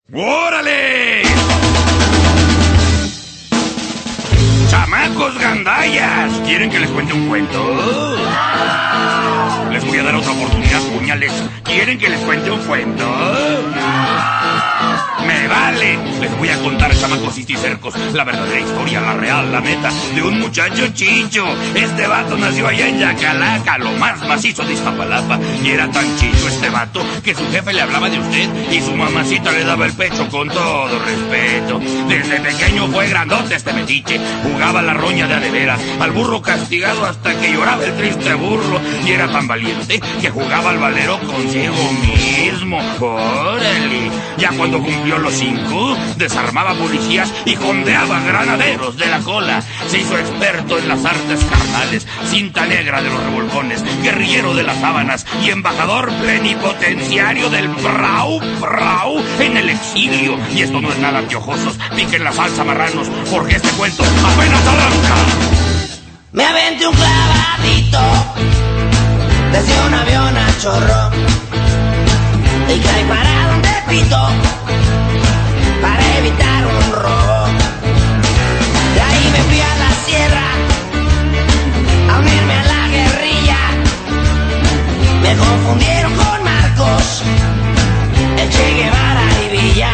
¡Órale! ¡Chamacos gandallas! ¿Quieren que les cuente un cuento? Les voy a dar otra oportunidad, puñales. ¿Quieren que les cuente un cuento? ¡Me vale! Les voy a contar, chamacos cisticercos, la verdadera historia, la real, la neta, de un muchacho chicho. Este vato nació allá en Yacalaca, lo más macizo de Iztapalapa. Y era tan chicho este vato que su jefe le hablaba de usted y su mamacita le daba el pecho con todo respeto. Desde pequeño fue grandote este metiche, jugaba la roña de a de veras, al burro castigado hasta que lloraba el triste burro. Y era tan valiente que jugaba al valero consigo mismo. ¡Órale! Ya cuando cumplió los 5, desarmaba policías y jondeaba granaderos de la cola. Se hizo experto en las artes carnales, cinta negra de los revolcones, guerrillero de las sábanas y embajador plenipotenciario del Prau en el exilio. Y esto no es nada piojosos, piquen la salsa, marranos, porque este cuento apenas arranca. Me aventé un clavadito desde un avión a Chorro y caí parado en Tepito para evitar un robo. De ahí me fui a la sierra a unirme a la guerrilla. Me confundieron con Marcos, el Che Guevara y Villa.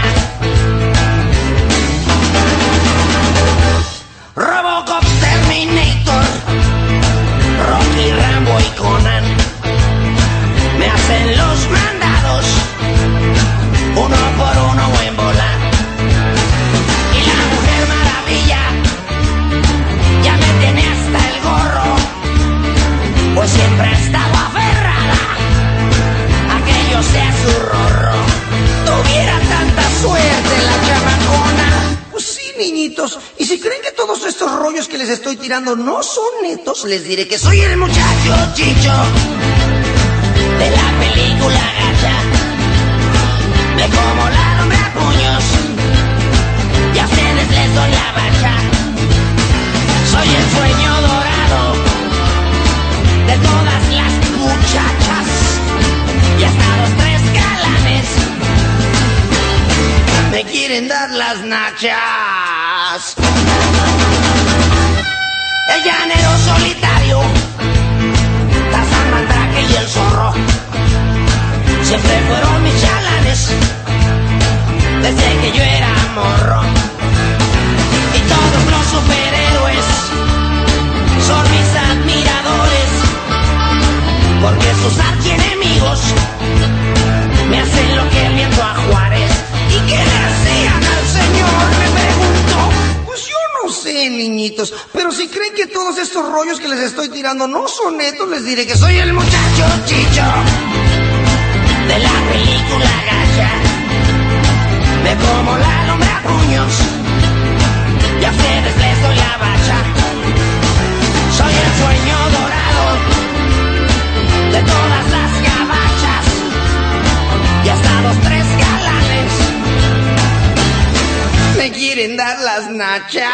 Robocop, Terminator, Rocky, Rambo y Conan me hacen los mandados, uno por uno o en bola. Y la Mujer Maravilla ya me tiene hasta el gorro, pues siempre ha estado aferrada a que yo sea su rorro. Tuviera tanta suerte la chamacona. Pues sí, niñitos, y si creen que todos estos rollos que les estoy tirando no son netos, les diré que soy el muchacho chicho de la película gacha. Me como la hombre a puños y a ustedes les doy la bacha. Soy el sueño dorado de todas las muchachas y hasta los 3 galanes me quieren dar las nachas. El llanero solitario, Tarzán, Mandrake y el zorro siempre fueron mis chalanes desde que yo era morro. Y todos los superhéroes son mis admiradores, porque sus archienemigos me hacen lo que el viento a Juárez. ¿Y qué le hacían al señor? Me pregunto. Pues yo no sé, niñitos, pero si creen que todos estos rollos que les estoy tirando no son netos, les diré que soy el muchacho chicho de la película gacha. Me como la lumbre a puños y a ustedes les doy la bacha. Soy el sueño dorado de todas las gabachas y hasta los 3 galanes me quieren dar las nachas.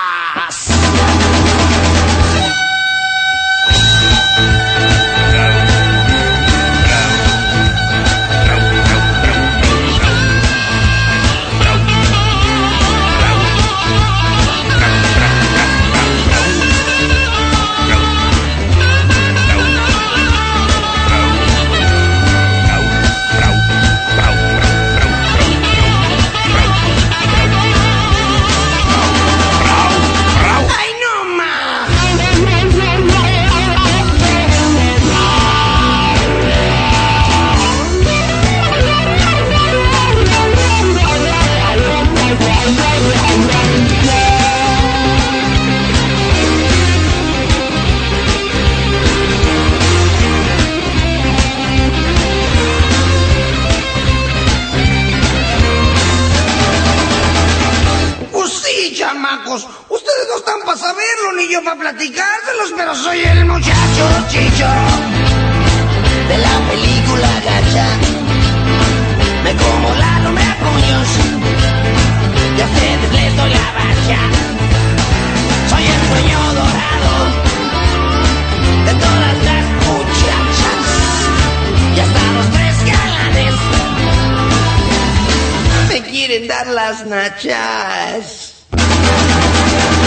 Ustedes no están para saberlo ni yo para platicárselos, pero soy el muchacho chicho de la película gacha. Me como la lumbre a puños y a ustedes les doy la bacha. Soy el sueño dorado de todas las muchachas y hasta los 3 galanes me quieren dar las nachas.